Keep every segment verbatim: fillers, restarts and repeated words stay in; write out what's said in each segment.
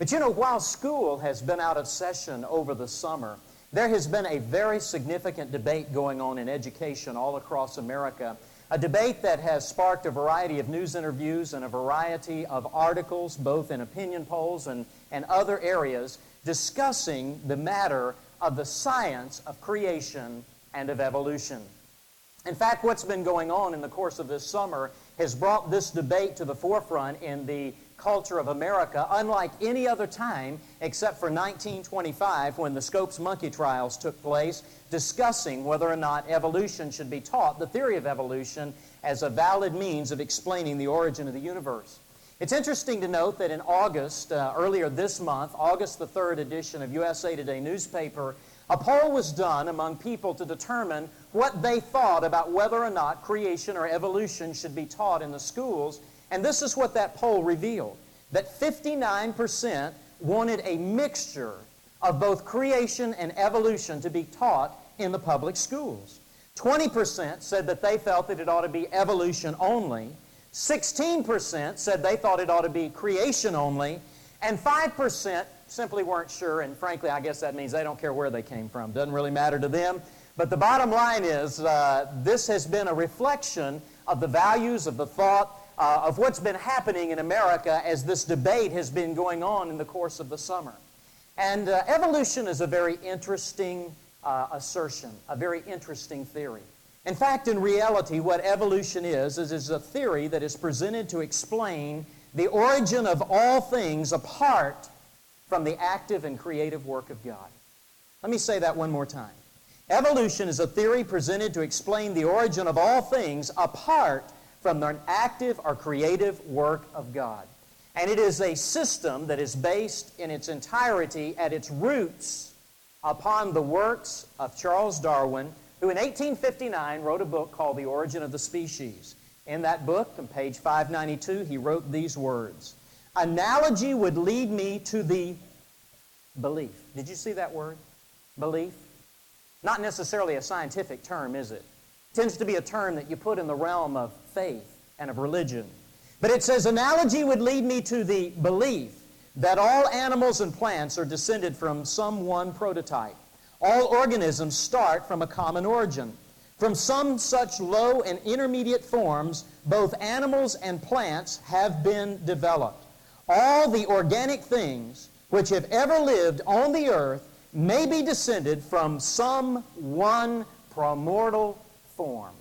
But you know, while school has been out of session over the summer, there has been a very significant debate going on in education all across America. A debate that has sparked a variety of news interviews and a variety of articles, both in opinion polls and, and other areas, discussing the matter of the science of creation and of evolution. In fact, what's been going on in the course of this summer has brought this debate to the forefront in the culture of America, unlike any other time except for nineteen twenty-five, when the Scopes monkey trials took place, discussing whether or not evolution should be taught, the theory of evolution, as a valid means of explaining the origin of the universe. It's interesting to note that in August, uh, earlier this month, August the third edition of U S A Today newspaper, a poll was done among people to determine what they thought about whether or not creation or evolution should be taught in the schools. And this is what that poll revealed, that fifty-nine percent wanted a mixture of both creation and evolution to be taught in the public schools. twenty percent said that they felt that it ought to be evolution only. sixteen percent said they thought it ought to be creation only. And five percent simply weren't sure, and frankly, I guess that means they don't care where they came from. Doesn't really matter to them. But the bottom line is, uh, this has been a reflection of the values, of the thought, uh, of what's been happening in America as this debate has been going on in the course of the summer. And uh, evolution is a very interesting uh, assertion, a very interesting theory. In fact, in reality, what evolution is, is, is a theory that is presented to explain the origin of all things apart from the active and creative work of God. Let me say that one more time. Evolution is a theory presented to explain the origin of all things apart from the active or creative work of God. And it is a system that is based in its entirety at its roots upon the works of Charles Darwin, who in eighteen fifty-nine wrote a book called The Origin of the Species. In that book, on page five ninety-two, he wrote these words: "Analogy would lead me to the belief." Did you see that word? Belief? Not necessarily a scientific term, is it? It tends to be a term that you put in the realm of faith and of religion. But it says, "Analogy would lead me to the belief that all animals and plants are descended from some one prototype. All organisms start from a common origin. From some such low and intermediate forms, both animals and plants have been developed. All the organic things which have ever lived on the earth may be descended from some one primordial form."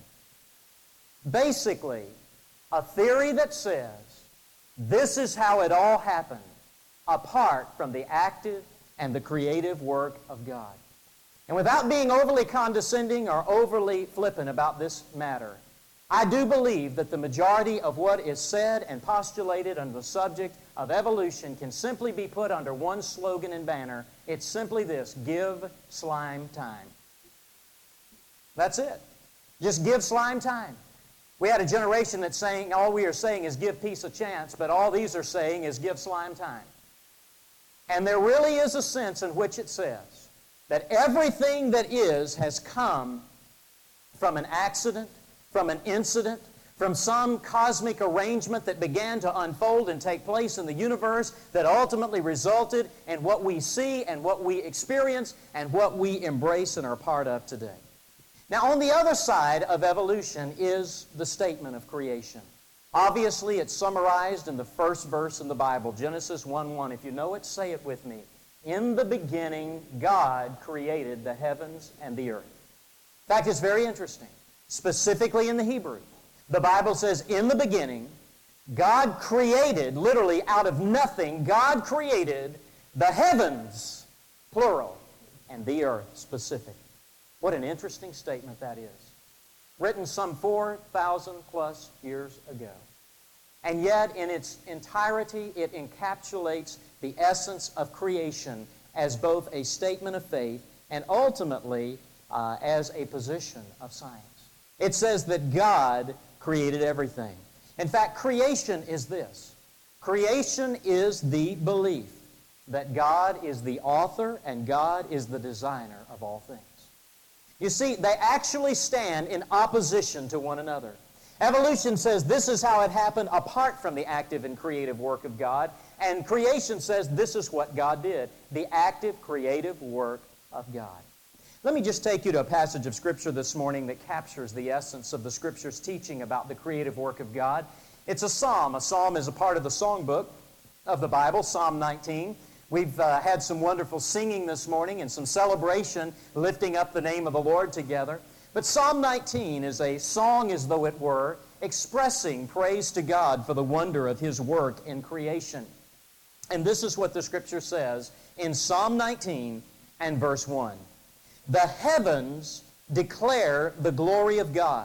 Basically, a theory that says this is how it all happened, apart from the active and the creative work of God. And without being overly condescending or overly flippant about this matter, I do believe that the majority of what is said and postulated under the subject of evolution can simply be put under one slogan and banner. It's simply this: give slime time. That's it. Just give slime time. We had a generation that's saying all we are saying is give peace a chance, but all these are saying is give slime time. And there really is a sense in which it says that everything that is has come from an accident, from an incident, from some cosmic arrangement that began to unfold and take place in the universe that ultimately resulted in what we see and what we experience and what we embrace and are part of today. Now, on the other side of evolution is the statement of creation. Obviously, it's summarized in the first verse in the Bible, Genesis one one. If you know it, say it with me. "In the beginning, God created the heavens and the earth." In fact, it's very interesting. Specifically in the Hebrew, the Bible says, in the beginning, God created, literally out of nothing, God created the heavens, plural, and the earth, specific. What an interesting statement that is. Written some four thousand plus years ago. And yet, in its entirety, it encapsulates the essence of creation as both a statement of faith and ultimately uh, as a position of science. It says that God created everything. In fact, creation is this. Creation is the belief that God is the author and God is the designer of all things. You see, they actually stand in opposition to one another. Evolution says this is how it happened apart from the active and creative work of God. And creation says this is what God did, the active, creative work of God. Let me just take you to a passage of Scripture this morning that captures the essence of the Scripture's teaching about the creative work of God. It's a psalm. A psalm is a part of the songbook of the Bible, Psalm nineteen. We've uh, had some wonderful singing this morning and some celebration lifting up the name of the Lord together. But Psalm nineteen is a song, as though it were, expressing praise to God for the wonder of His work in creation. And this is what the Scripture says in Psalm nineteen and verse one. The heavens declare the glory of God,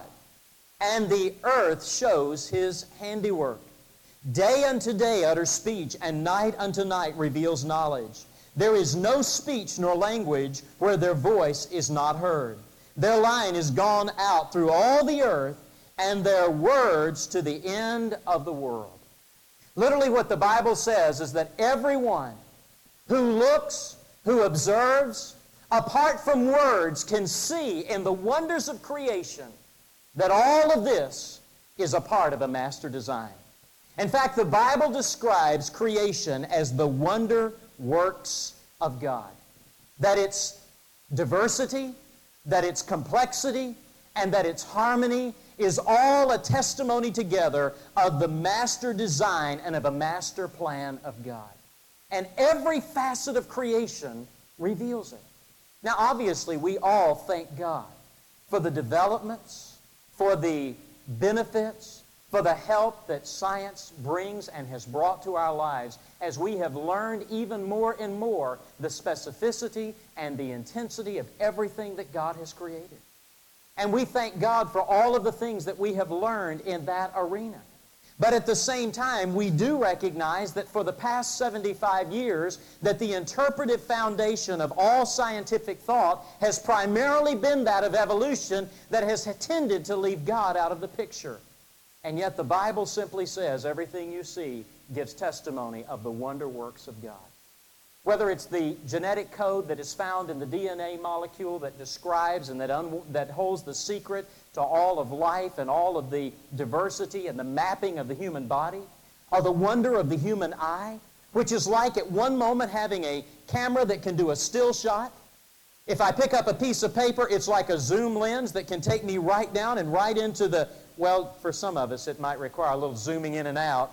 and the earth shows His handiwork. Day unto day utters speech, and night unto night reveals knowledge. There is no speech nor language where their voice is not heard. Their line is gone out through all the earth, and their words to the end of the world. Literally what the Bible says is that everyone who looks, who observes, apart from words, can see in the wonders of creation that all of this is a part of a master design. In fact, the Bible describes creation as the wonder works of God. That its diversity, that its complexity, and that its harmony is all a testimony together of the master design and of a master plan of God. And every facet of creation reveals it. Now, obviously, we all thank God for the developments, for the benefits, for the help that science brings and has brought to our lives as we have learned even more and more the specificity and the intensity of everything that God has created. And we thank God for all of the things that we have learned in that arena. But at the same time, we do recognize that for the past seventy-five years, that the interpretive foundation of all scientific thought has primarily been that of evolution that has tended to leave God out of the picture. And yet the Bible simply says everything you see gives testimony of the wonder works of God. Whether it's the genetic code that is found in the D N A molecule that describes and that, un- that holds the secret to all of life and all of the diversity and the mapping of the human body, or the wonder of the human eye, which is like at one moment having a camera that can do a still shot. If I pick up a piece of paper, it's like a zoom lens that can take me right down and right into the, well, for some of us it might require a little zooming in and out.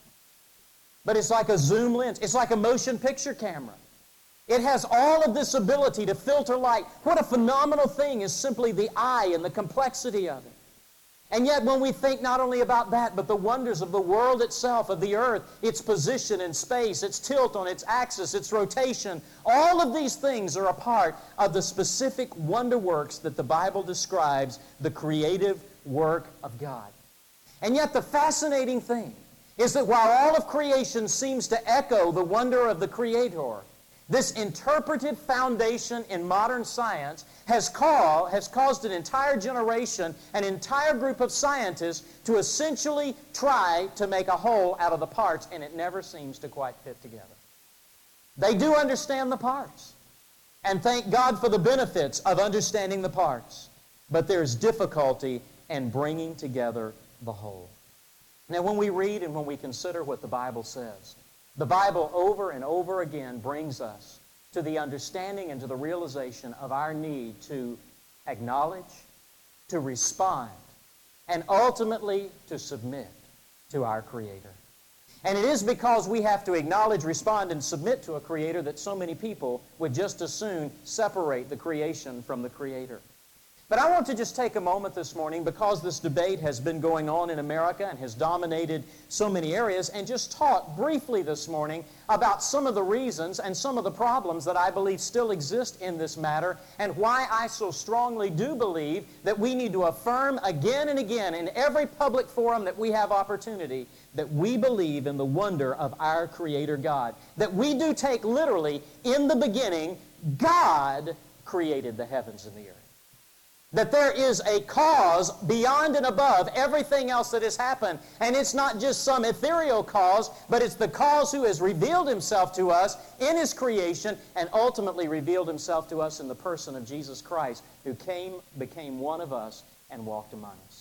But it's like a zoom lens. It's like a motion picture camera. It has all of this ability to filter light. What a phenomenal thing is simply the eye and the complexity of it. And yet when we think not only about that, but the wonders of the world itself, of the earth, its position in space, its tilt on its axis, its rotation, all of these things are a part of the specific wonder works that the Bible describes the creative work of God. And yet the fascinating thing is that while all of creation seems to echo the wonder of the Creator, this interpretive foundation in modern science has, call, has caused an entire generation, an entire group of scientists to essentially try to make a whole out of the parts, and it never seems to quite fit together. They do understand the parts, and thank God for the benefits of understanding the parts, but there's difficulty in bringing together the whole. Now, when we read and when we consider what the Bible says, the Bible over and over again brings us to the understanding and to the realization of our need to acknowledge, to respond, and ultimately to submit to our Creator. And it is because we have to acknowledge, respond, and submit to a Creator that so many people would just as soon separate the creation from the Creator. But I want to just take a moment this morning, because this debate has been going on in America and has dominated so many areas, and just talk briefly this morning about some of the reasons and some of the problems that I believe still exist in this matter, and why I so strongly do believe that we need to affirm again and again in every public forum that we have opportunity that we believe in the wonder of our Creator God. That we do take literally, in the beginning, God created the heavens and the earth. That there is a cause beyond and above everything else that has happened. And it's not just some ethereal cause, but it's the cause who has revealed Himself to us in His creation and ultimately revealed Himself to us in the person of Jesus Christ, who came, became one of us, and walked among us.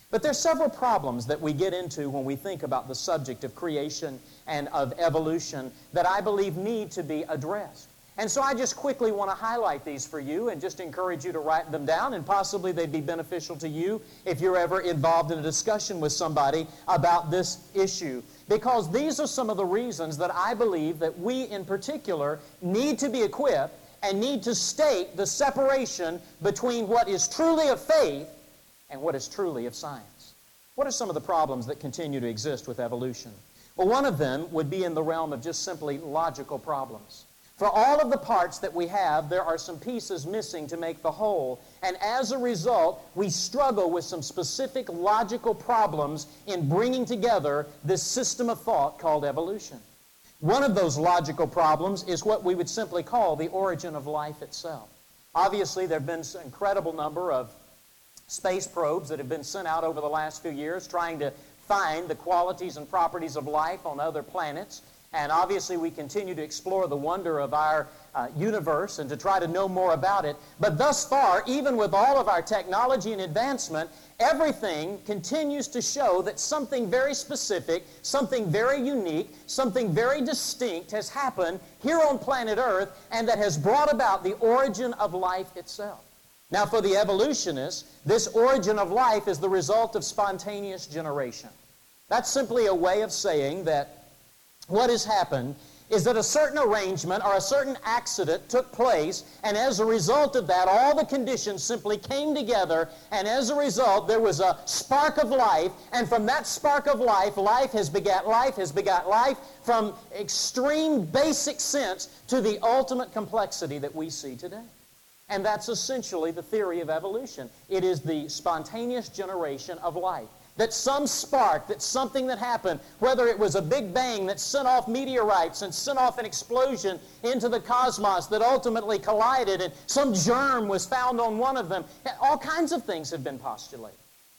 But there's several problems that we get into when we think about the subject of creation and of evolution that I believe need to be addressed. And so I just quickly want to highlight these for you and just encourage you to write them down, and possibly they'd be beneficial to you if you're ever involved in a discussion with somebody about this issue. Because these are some of the reasons that I believe that we in particular need to be equipped and need to state the separation between what is truly of faith and what is truly of science. What are some of the problems that continue to exist with evolution? Well, one of them would be in the realm of just simply logical problems. For all of the parts that we have, there are some pieces missing to make the whole. And as a result, we struggle with some specific logical problems in bringing together this system of thought called evolution. One of those logical problems is what we would simply call the origin of life itself. Obviously, there have been an incredible number of space probes that have been sent out over the last few years trying to find the qualities and properties of life on other planets. And obviously we continue to explore the wonder of our uh, universe and to try to know more about it. But thus far, even with all of our technology and advancement, everything continues to show that something very specific, something very unique, something very distinct has happened here on planet Earth, and that has brought about the origin of life itself. Now, for the evolutionists, this origin of life is the result of spontaneous generation. That's simply a way of saying that what has happened is that a certain arrangement or a certain accident took place, and as a result of that, all the conditions simply came together, and as a result, there was a spark of life, and from that spark of life, life has begat life, has begot life, from extreme basic sense to the ultimate complexity that we see today. And that's essentially the theory of evolution. It is the spontaneous generation of life. That some spark, that something that happened, whether it was a big bang that sent off meteorites and sent off an explosion into the cosmos that ultimately collided, and some germ was found on one of them. All kinds of things have been postulated.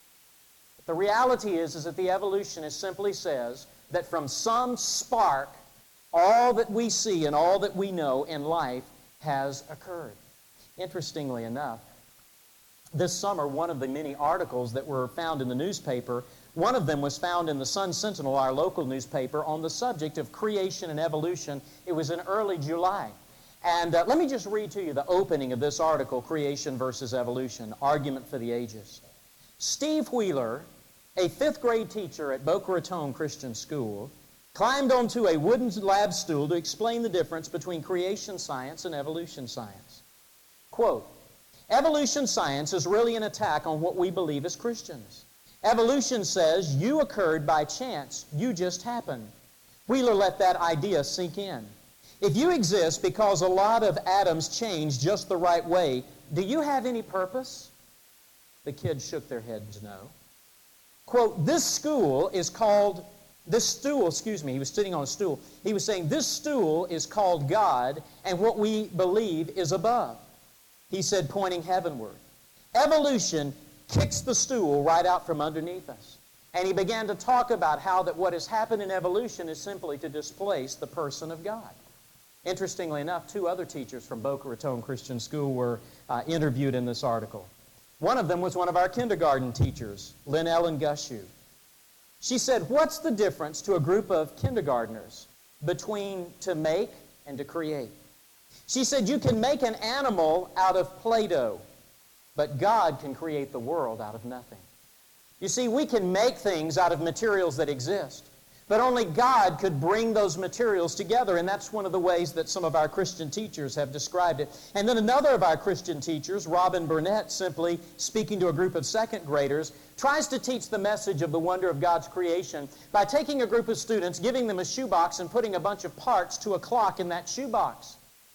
But the reality is, is that the evolutionist simply says that from some spark, all that we see and all that we know in life has occurred. Interestingly enough, this summer, one of the many articles that were found in the newspaper, one of them was found in the Sun Sentinel, our local newspaper, on the subject of creation and evolution. It was in early July. And uh, let me just read to you the opening of this article, Creation versus Evolution, Argument for the Ages. Steve Wheeler, a fifth grade teacher at Boca Raton Christian School, climbed onto a wooden lab stool to explain the difference between creation science and evolution science. Quote, "Evolution science is really an attack on what we believe as Christians. Evolution says you occurred by chance, you just happened. Wheeler let that idea sink in. If you exist because a lot of atoms changed just the right way, do you have any purpose?" The kids shook their heads no. Quote, "This school is called, this stool, excuse me, he was sitting on a stool. He was saying, this stool is called God, and what we believe is above." He said, pointing heavenward. Evolution kicks the stool right out from underneath us. And he began to talk about how that what has happened in evolution is simply to displace the person of God. Interestingly enough, two other teachers from Boca Raton Christian School were uh, interviewed in this article. One of them was one of our kindergarten teachers, Lynn Ellen Gushu. She said, what's the difference to a group of kindergartners between to make and to create? She said, you can make an animal out of Play-Doh, but God can create the world out of nothing. You see, we can make things out of materials that exist, but only God could bring those materials together, and that's one of the ways that some of our Christian teachers have described it. And then another of our Christian teachers, Robin Burnett, simply speaking to a group of second graders, tries to teach the message of the wonder of God's creation by taking a group of students, giving them a shoebox, and putting a bunch of parts to a clock in that shoebox.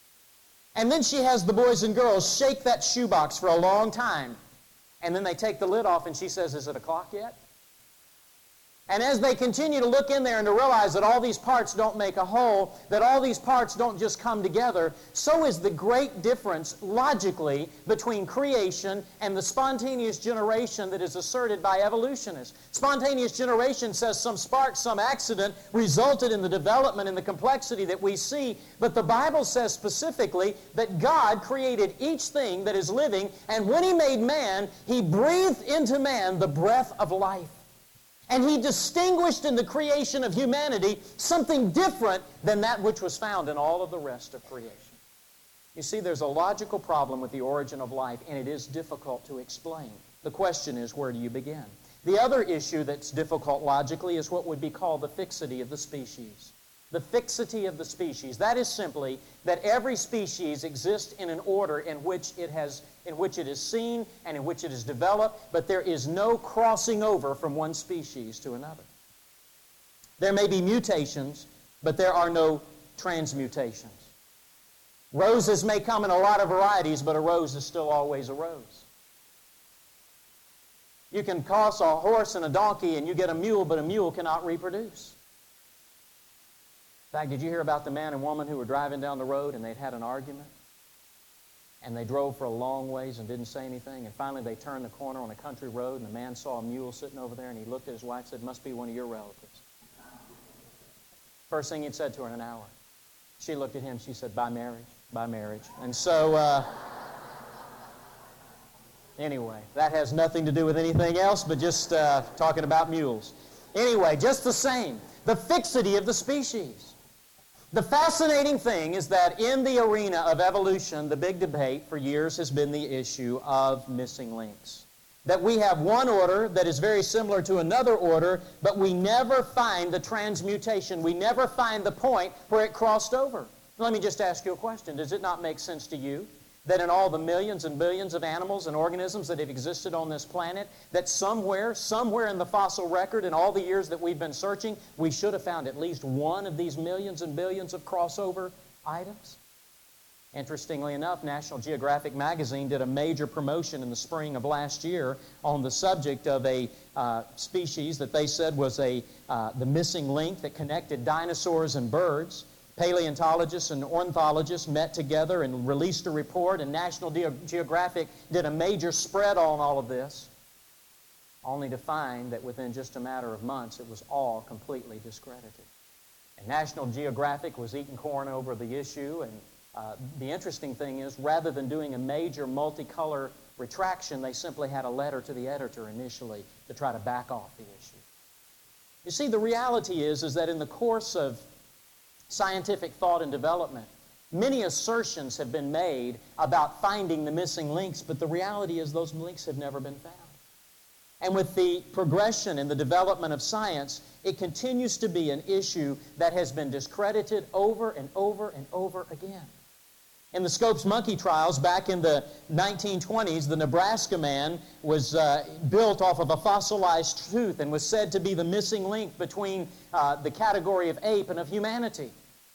And then she has the boys and girls shake that shoebox for a long time. And then they take the lid off and she says, is it a clock yet? And as they continue to look in there and to realize that all these parts don't make a whole, that all these parts don't just come together, so is the great difference logically between creation and the spontaneous generation that is asserted by evolutionists. Spontaneous generation says some spark, some accident resulted in the development and the complexity that we see, but the Bible says specifically that God created each thing that is living, and when He made man, He breathed into man the breath of life. And He distinguished in the creation of humanity something different than that which was found in all of the rest of creation. You see, there's a logical problem with the origin of life, and it is difficult to explain. The question is, where do you begin? The other issue that's difficult logically is what would be called the fixity of the species. The fixity of the species. That is simply that every species exists in an order in which it has, in which it is seen and in which it is developed, but there is no crossing over from one species to another. There may be mutations, but there are no transmutations. Roses may come in a lot of varieties, but a rose is still always a rose. You can cross a horse and a donkey and you get a mule, but a mule cannot reproduce. In fact, did you hear about the man and woman who were driving down the road and they'd had an argument? And they drove for a long ways and didn't say anything. And finally they turned the corner on a country road and the man saw a mule sitting over there and he looked at his wife and said, "Must be one of your relatives." First thing he'd said to her in an hour. She looked at him, she said, "By marriage, by marriage." And so, uh, anyway, that has nothing to do with anything else but just uh, talking about mules. Anyway, just the same, the fixity of the species. The fascinating thing is that in the arena of evolution, the big debate for years has been the issue of missing links. That we have one order that is very similar to another order, but we never find the transmutation. We never find the point where it crossed over. Let me just ask you a question. Does it not make sense to you that in all the millions and billions of animals and organisms that have existed on this planet, that somewhere, somewhere in the fossil record in all the years that we've been searching, we should have found at least one of these millions and billions of crossover items? Interestingly enough, National Geographic magazine did a major promotion in the spring of last year on the subject of a uh, species that they said was a uh, the missing link that connected dinosaurs and birds. Paleontologists and ornithologists met together and released a report, and National Geographic did a major spread on all of this, only to find that within just a matter of months it was all completely discredited. And National Geographic was eating corn over the issue, and uh, the interesting thing is, rather than doing a major multicolor retraction, they simply had a letter to the editor initially to try to back off the issue. You see, the reality is, is that in the course of scientific thought and development, many assertions have been made about finding the missing links, but the reality is those links have never been found. And with the progression and the development of science, it continues to be an issue that has been discredited over and over and over again. In the Scopes monkey trials back in the nineteen twenties, the Nebraska man was uh, built off of a fossilized tooth and was said to be the missing link between uh, the category of ape and of humanity.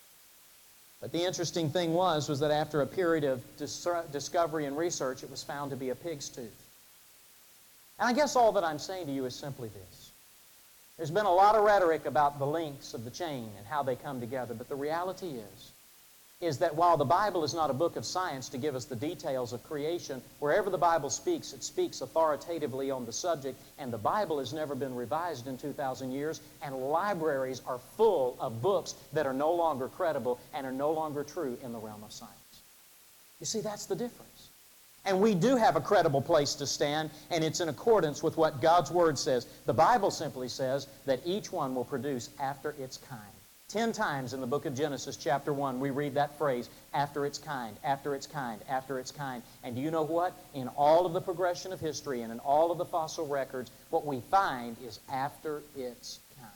But the interesting thing was, was that after a period of dis- discovery and research, it was found to be a pig's tooth. And I guess all that I'm saying to you is simply this. There's been a lot of rhetoric about the links of the chain and how they come together, but the reality is, is that while the Bible is not a book of science to give us the details of creation, wherever the Bible speaks, it speaks authoritatively on the subject, and the Bible has never been revised in two thousand years, and libraries are full of books that are no longer credible and are no longer true in the realm of science. You see, that's the difference. And we do have a credible place to stand, and it's in accordance with what God's Word says. The Bible simply says that each one will produce after its kind. Ten times in the book of Genesis, chapter one, we read that phrase, after its kind, after its kind, after its kind. And do you know what? In all of the progression of history and in all of the fossil records, what we find is after its kind.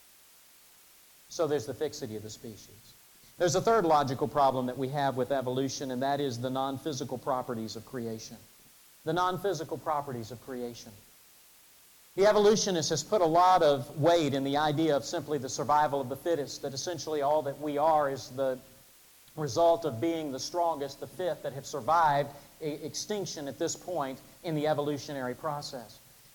So there's the fixity of the species. There's a third logical problem that we have with evolution, and that is the non-physical properties of creation. The non-physical properties of creation. The evolutionist has put a lot of weight in the idea of simply the survival of the fittest, that essentially all that we are is the result of being the strongest, the fit that have survived extinction at this point in the evolutionary process.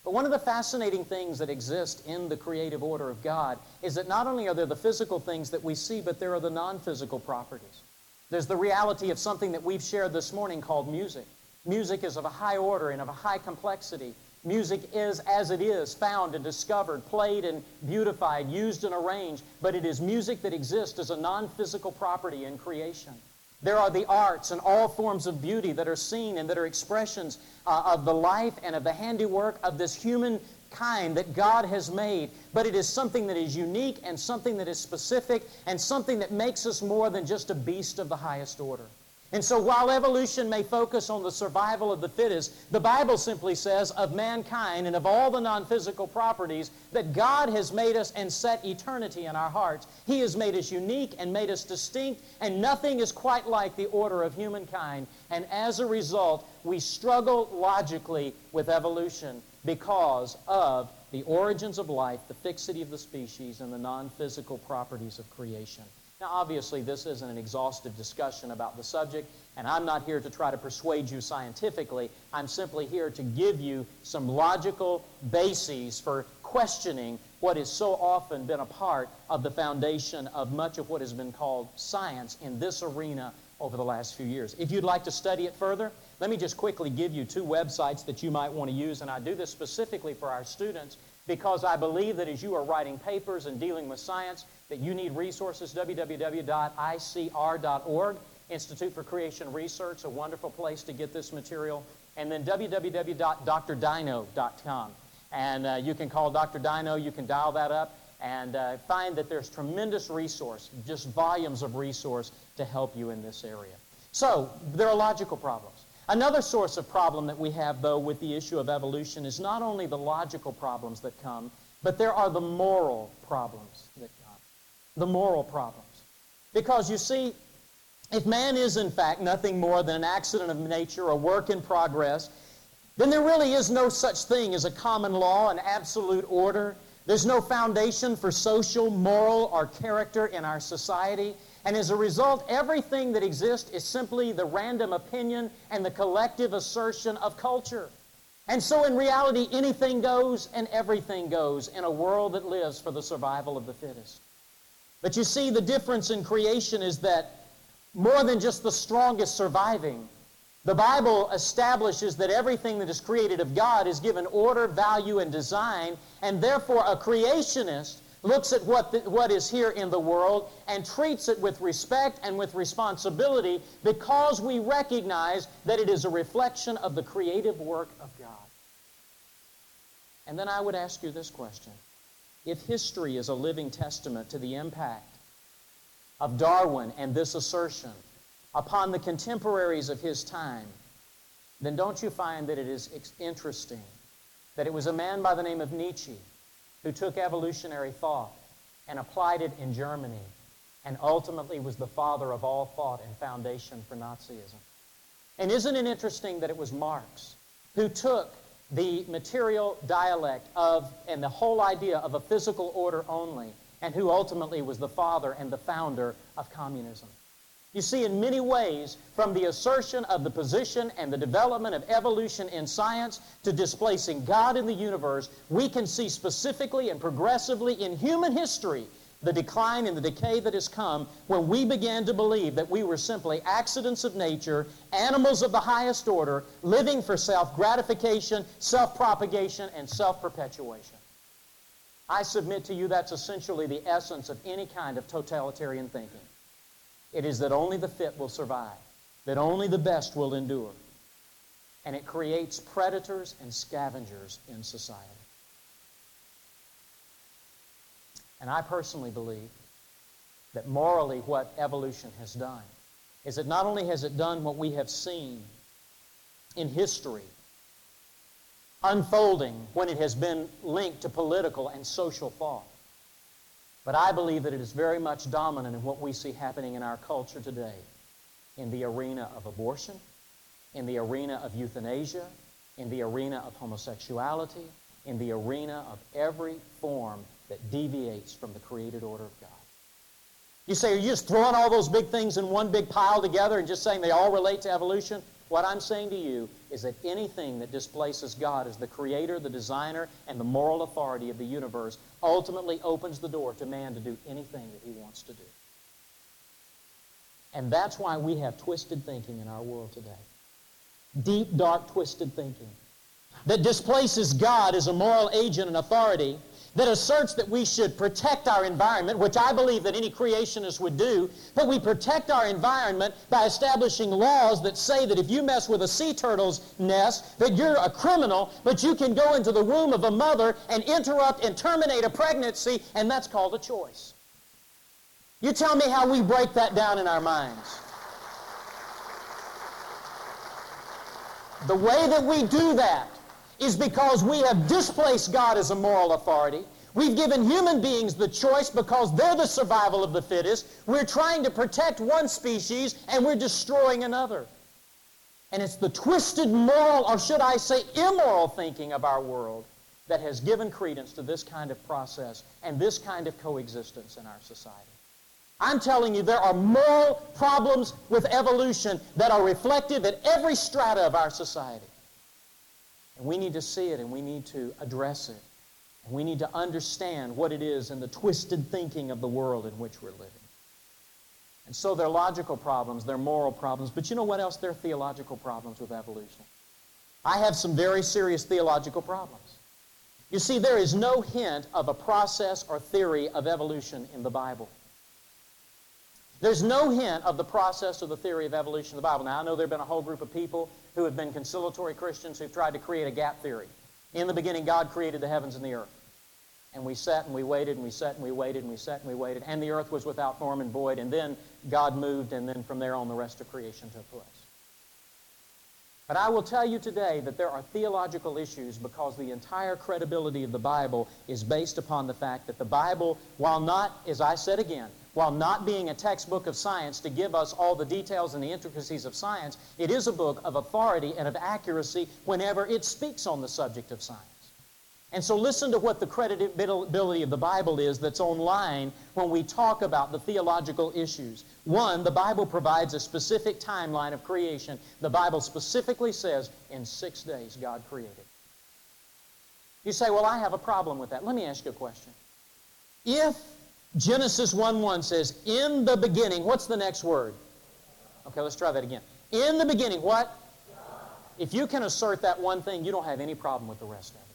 But one of the fascinating things that exist in the creative order of God is that not only are there the physical things that we see, but there are the non-physical properties. There's the reality of something that we've shared this morning called music. Music is of a high order and of a high complexity. Music is as it is, found and discovered, played and beautified, used and arranged, but it is music that exists as a non-physical property in creation. There are the arts and all forms of beauty that are seen and that are expressions uh, of the life and of the handiwork of this human kind that God has made, but it is something that is unique and something that is specific and something that makes us more than just a beast of the highest order. And so while evolution may focus on the survival of the fittest, the Bible simply says of mankind and of all the non-physical properties that God has made us and set eternity in our hearts. He has made us unique and made us distinct, and nothing is quite like the order of humankind. And as a result, we struggle logically with evolution because of the origins of life, the fixity of the species, and the non-physical properties of creation. Now, obviously, this isn't an exhaustive discussion about the subject, and I'm not here to try to persuade you scientifically. I'm simply here to give you some logical bases for questioning what has so often been a part of the foundation of much of what has been called science in this arena over the last few years. If you'd like to study it further, let me just quickly give you two websites that you might want to use, and I do this specifically for our students because I believe that as you are writing papers and dealing with science, that you need resources. w w w dot i c r dot org, Institute for Creation Research, a wonderful place to get this material. And then w w w dot dr dino dot com. And uh, you can call Doctor Dino, you can dial that up, and uh, find that there's tremendous resource, just volumes of resource to help you in this area. So, there are logical problems. Another source of problem that we have, though, with the issue of evolution is not only the logical problems that come, but there are the moral problems that come. The moral problems. Because, you see, if man is, in fact, nothing more than an accident of nature, a work in progress, then there really is no such thing as a common law, an absolute order. There's no foundation for social, moral, or character in our society. And as a result, everything that exists is simply the random opinion and the collective assertion of culture. And so in reality, anything goes and everything goes in a world that lives for the survival of the fittest. But you see, the difference in creation is that more than just the strongest surviving, the Bible establishes that everything that is created of God is given order, value, and design, and therefore a creationist looks at what, the, what is here in the world and treats it with respect and with responsibility because we recognize that it is a reflection of the creative work of God. And then I would ask you this question. If history is a living testament to the impact of Darwin and this assertion upon the contemporaries of his time, then don't you find that it is interesting that it was a man by the name of Nietzsche who took evolutionary thought and applied it in Germany and ultimately was the father of all thought and foundation for Nazism? And isn't it interesting that it was Marx who took the material dialect of and the whole idea of a physical order only, and who ultimately was the father and the founder of communism? You see, in many ways, from the assertion of the position and the development of evolution in science to displacing God in the universe, we can see specifically and progressively in human history the decline and the decay that has come when we began to believe that we were simply accidents of nature, animals of the highest order, living for self-gratification, self-propagation, and self-perpetuation. I submit to you that's essentially the essence of any kind of totalitarian thinking. It is that only the fit will survive, that only the best will endure. And it creates predators and scavengers in society. And I personally believe that morally what evolution has done is that not only has it done what we have seen in history unfolding when it has been linked to political and social thought, but I believe that it is very much dominant in what we see happening in our culture today, in the arena of abortion, in the arena of euthanasia, in the arena of homosexuality, in the arena of every form that deviates from the created order of God. You say, are you just throwing all those big things in one big pile together and just saying they all relate to evolution? What I'm saying to you is that anything that displaces God as the creator, the designer, and the moral authority of the universe ultimately opens the door to man to do anything that he wants to do. And that's why we have twisted thinking in our world today. Deep, dark, twisted thinking that displaces God as a moral agent and authority, that asserts that we should protect our environment, which I believe that any creationist would do, but we protect our environment by establishing laws that say that if you mess with a sea turtle's nest, that you're a criminal, but you can go into the womb of a mother and interrupt and terminate a pregnancy, and that's called a choice. You tell me how we break that down in our minds. The way that we do that is because we have displaced God as a moral authority. We've given human beings the choice because they're the survival of the fittest. We're trying to protect one species and we're destroying another. And it's the twisted moral, or should I say immoral thinking of our world that has given credence to this kind of process and this kind of coexistence in our society. I'm telling you, there are moral problems with evolution that are reflective at every strata of our society. And we need to see it, and we need to address it. And we need to understand what it is in the twisted thinking of the world in which we're living. And so they're logical problems, they're moral problems, but you know what else? They're theological problems with evolution. I have some very serious theological problems. You see, there is no hint of a process or theory of evolution in the Bible. There's no hint of the process or the theory of evolution in the Bible. Now, I know there have been a whole group of people who have been conciliatory Christians who've tried to create a gap theory. In the beginning, God created the heavens and the earth. And we sat and we waited and we sat and we waited and we sat and we waited. And the earth was without form and void. And then God moved, and then from there on the rest of creation took place. But I will tell you today that there are theological issues because the entire credibility of the Bible is based upon the fact that the Bible, while not, as I said again, while not being a textbook of science to give us all the details and the intricacies of science, it is a book of authority and of accuracy whenever it speaks on the subject of science. And so listen to what the credibility of the Bible is that's online when we talk about the theological issues. One, the Bible provides a specific timeline of creation. The Bible specifically says, in six days God created. You say, well, I have a problem with that. Let me ask you a question. If Genesis one one says, in the beginning, what's the next word? Okay, let's try that again. In the beginning, what? If you can assert that one thing, you don't have any problem with the rest of it.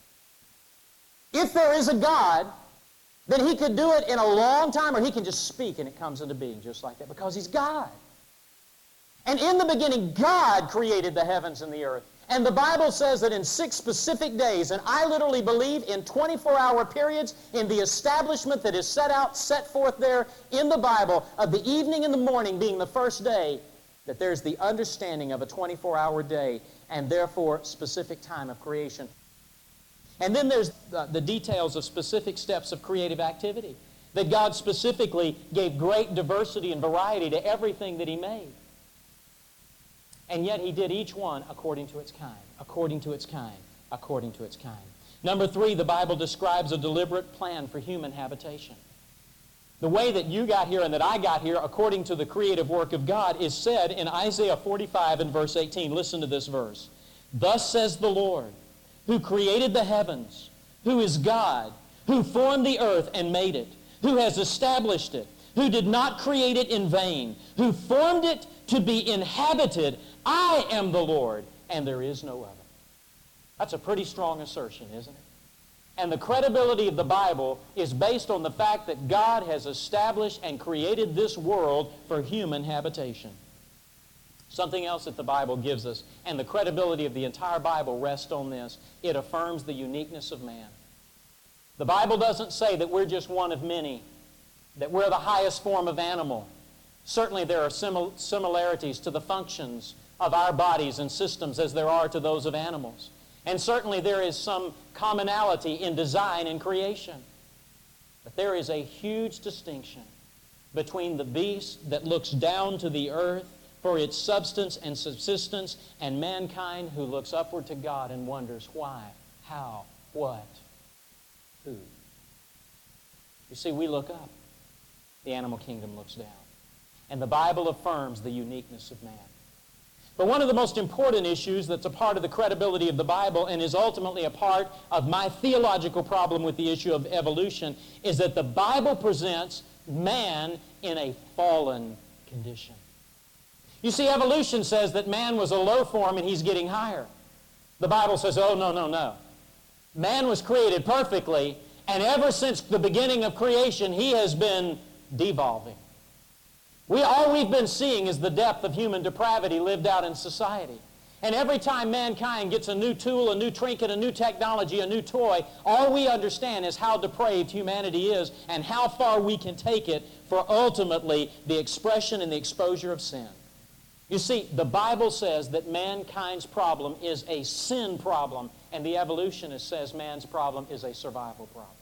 If there is a God, then He could do it in a long time, or He can just speak and it comes into being just like that, because He's God. And in the beginning, God created the heavens and the earth. And the Bible says that in six specific days, and I literally believe in twenty-four hour periods, in the establishment that is set out, set forth there in the Bible, of the evening and the morning being the first day, that there's the understanding of a twenty-four hour day, and therefore specific time of creation. And then there's the, the details of specific steps of creative activity, that God specifically gave great diversity and variety to everything that He made. And yet He did each one according to its kind, according to its kind, according to its kind. Number three, the Bible describes a deliberate plan for human habitation. The way that you got here and that I got here, according to the creative work of God, is said in Isaiah forty-five and verse eighteen. Listen to this verse. Thus says the Lord, who created the heavens, who is God, who formed the earth and made it, who has established it, who did not create it in vain, who formed it to be inhabited. I am the Lord, and there is no other. That's a pretty strong assertion, isn't it? And the credibility of the Bible is based on the fact that God has established and created this world for human habitation. Something else that the Bible gives us, and the credibility of the entire Bible rests on this. It affirms the uniqueness of man. The Bible doesn't say that we're just one of many, that we're the highest form of animal. Certainly there are simil- similarities to the functions of our bodies and systems as there are to those of animals. And certainly there is some commonality in design and creation. But there is a huge distinction between the beast that looks down to the earth for its substance and subsistence, and mankind who looks upward to God and wonders why, how, what, who. You see, we look up. The animal kingdom looks down. And the Bible affirms the uniqueness of man. But one of the most important issues that's a part of the credibility of the Bible and is ultimately a part of my theological problem with the issue of evolution is that the Bible presents man in a fallen condition. You see, evolution says that man was a low form and he's getting higher. The Bible says, oh, no, no, no. Man was created perfectly, and ever since the beginning of creation, he has been devolving. We, all we've been seeing is the depth of human depravity lived out in society. And every time mankind gets a new tool, a new trinket, a new technology, a new toy, all we understand is how depraved humanity is and how far we can take it for ultimately the expression and the exposure of sin. You see, the Bible says that mankind's problem is a sin problem, and the evolutionist says man's problem is a survival problem.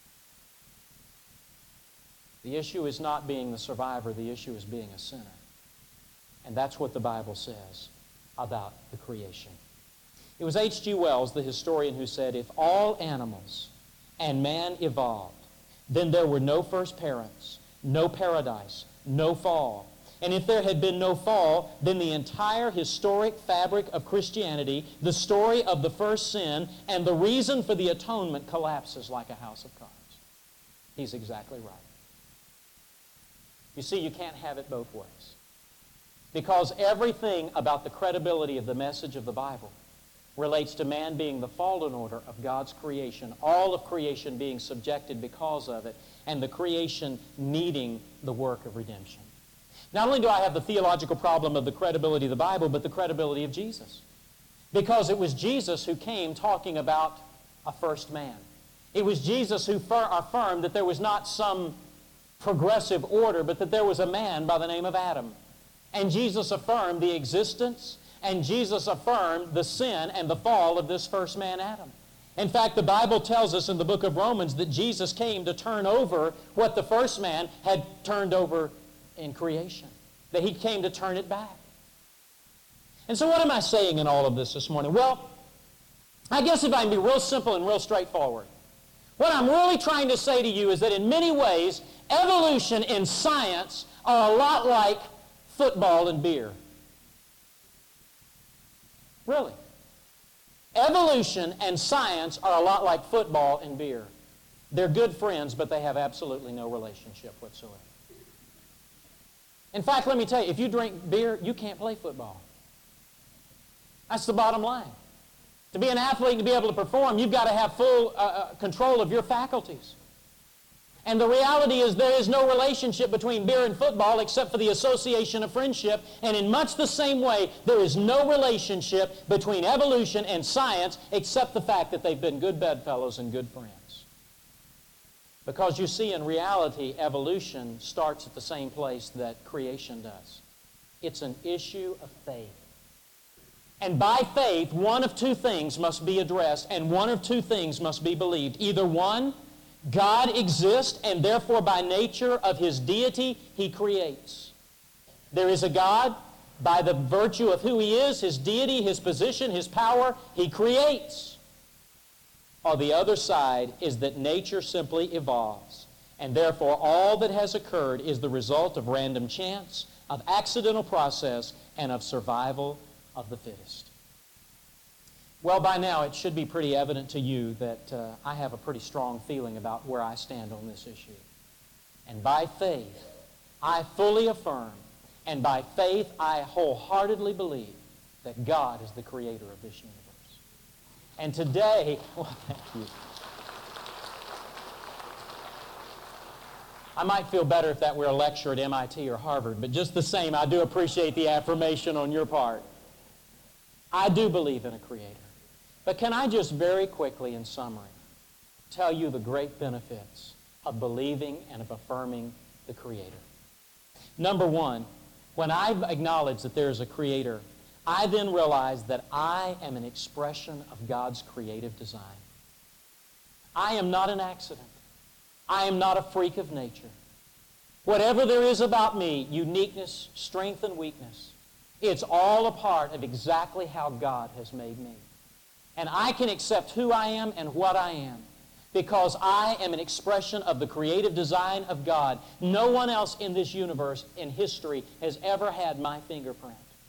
The issue is not being the survivor, the issue is being a sinner. And that's what the Bible says about the creation. It was H G Wells, the historian, who said, if all animals and man evolved, then there were no first parents, no paradise, no fall. And if there had been no fall, then the entire historic fabric of Christianity, the story of the first sin, and the reason for the atonement collapses like a house of cards. He's exactly right. You see, you can't have it both ways. Because everything about the credibility of the message of the Bible relates to man being the fallen order of God's creation, all of creation being subjected because of it, and the creation needing the work of redemption. Not only do I have the theological problem of the credibility of the Bible, but the credibility of Jesus. Because it was Jesus who came talking about a first man. It was Jesus who affirmed that there was not some progressive order, but that there was a man by the name of Adam. And Jesus affirmed the existence, and Jesus affirmed the sin and the fall of this first man, Adam. In fact, the Bible tells us in the book of Romans that Jesus came to turn over what the first man had turned over in creation, that he came to turn it back. And so what am I saying in all of this this morning? Well, I guess if I can be real simple and real straightforward, what I'm really trying to say to you is that in many ways, evolution and science are a lot like football and beer. Really. Evolution and science are a lot like football and beer. They're good friends, but they have absolutely no relationship whatsoever. In fact, let me tell you, if you drink beer, you can't play football. That's the bottom line. To be an athlete and to be able to perform, you've got to have full uh, uh, control of your faculties. And the reality is there is no relationship between beer and football except for the association of friendship. And in much the same way, there is no relationship between evolution and science except the fact that they've been good bedfellows and good friends. Because you see, in reality, evolution starts at the same place that creation does. It's an issue of faith. And by faith, one of two things must be addressed, and one of two things must be believed. Either one, God exists, and therefore by nature of His deity, He creates. There is a God. By the virtue of who He is, His deity, His position, His power, He creates. Or the other side is that nature simply evolves, and therefore all that has occurred is the result of random chance, of accidental process, and of survival of the fittest. Well, by now it should be pretty evident to you that uh, I have a pretty strong feeling about where I stand on this issue. And by faith, I fully affirm, and by faith I wholeheartedly believe that God is the creator of this universe. And today, well, thank you. I might feel better if that were a lecture at M I T or Harvard, but just the same, I do appreciate the affirmation on your part. I do believe in a creator. But can I just very quickly, in summary, tell you the great benefits of believing and of affirming the creator? Number one, when I acknowledge that there is a creator, I then realize that I am an expression of God's creative design. I am not an accident. I am not a freak of nature. Whatever there is about me, uniqueness, strength, and weakness, it's all a part of exactly how God has made me. And I can accept who I am and what I am because I am an expression of the creative design of God. No one else in this universe, in history, has ever had my fingerprint.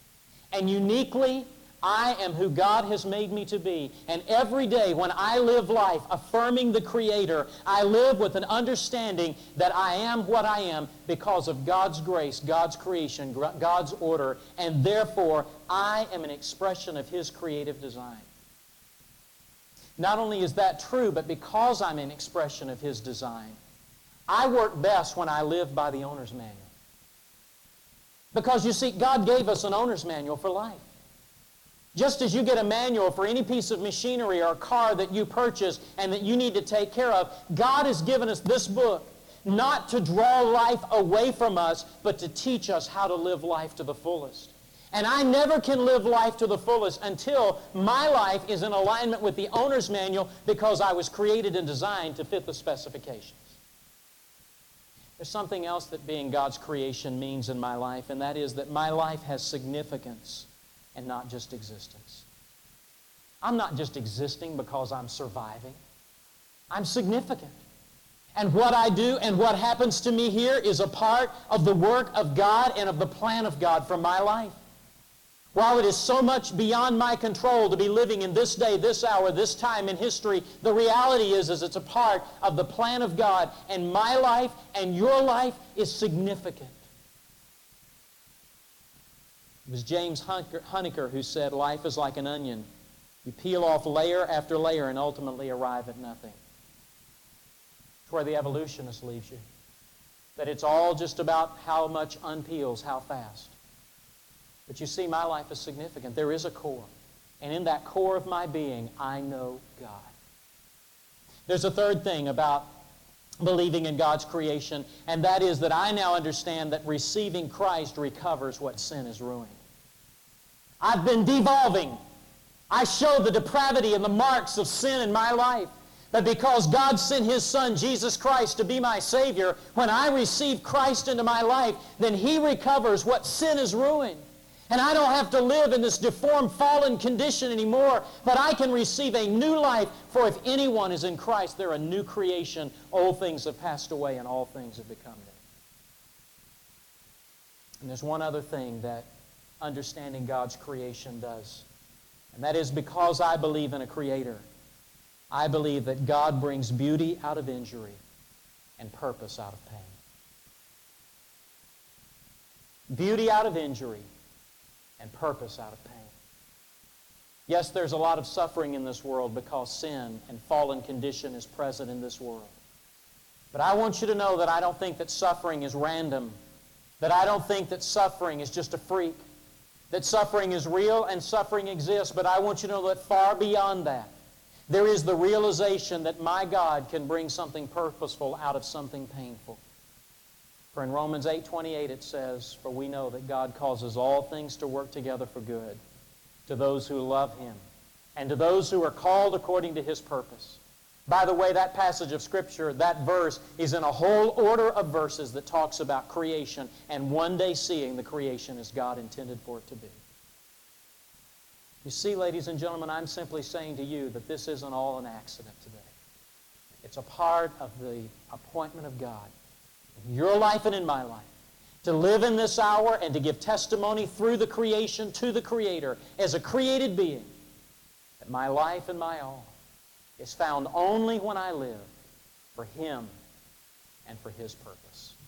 And uniquely, I am who God has made me to be. And every day when I live life affirming the Creator, I live with an understanding that I am what I am because of God's grace, God's creation, God's order, and therefore I am an expression of His creative design. Not only is that true, but because I'm an expression of His design, I work best when I live by the owner's manual. Because you see, God gave us an owner's manual for life. Just as you get a manual for any piece of machinery or car that you purchase and that you need to take care of, God has given us this book not to draw life away from us, but to teach us how to live life to the fullest. And I never can live life to the fullest until my life is in alignment with the owner's manual, because I was created and designed to fit the specifications. There's something else that being God's creation means in my life, and that is that my life has significance and not just existence. I'm not just existing because I'm surviving. I'm significant. And what I do and what happens to me here is a part of the work of God and of the plan of God for my life. While it is so much beyond my control to be living in this day, this hour, this time in history, the reality is, is it's a part of the plan of God, and my life and your life is significant. It was James Hunniker who said, life is like an onion. You peel off layer after layer and ultimately arrive at nothing. It's where the evolutionist leaves you. That it's all just about how much unpeels, how fast. But you see, my life is significant. There is a core. And in that core of my being, I know God. There's a third thing about believing in God's creation, and that is that I now understand that receiving Christ recovers what sin has ruined. I've been devolving. I show the depravity and the marks of sin in my life. But because God sent His Son, Jesus Christ, to be my Savior, when I receive Christ into my life, then He recovers what sin has ruined. And I don't have to live in this deformed, fallen condition anymore, but I can receive a new life. For if anyone is in Christ, they're a new creation. Old things have passed away and all things have become new. And there's one other thing that understanding God's creation does. And that is, because I believe in a Creator, I believe that God brings beauty out of injury and purpose out of pain. Beauty out of injury and purpose out of pain. Yes, there's a lot of suffering in this world because sin and fallen condition is present in this world. But I want you to know that I don't think that suffering is random, that I don't think that suffering is just a freak, that suffering is real and suffering exists, but I want you to know that far beyond that, there is the realization that my God can bring something purposeful out of something painful. For in Romans eight twenty-eight it says, "For we know that God causes all things to work together for good to those who love Him and to those who are called according to His purpose." By the way, that passage of Scripture, that verse, is in a whole order of verses that talks about creation and one day seeing the creation as God intended for it to be. You see, ladies and gentlemen, I'm simply saying to you that this isn't all an accident today. It's a part of the appointment of God in your life and in my life, to live in this hour and to give testimony through the creation to the Creator as a created being, that my life and my all is found only when I live for Him and for His purpose.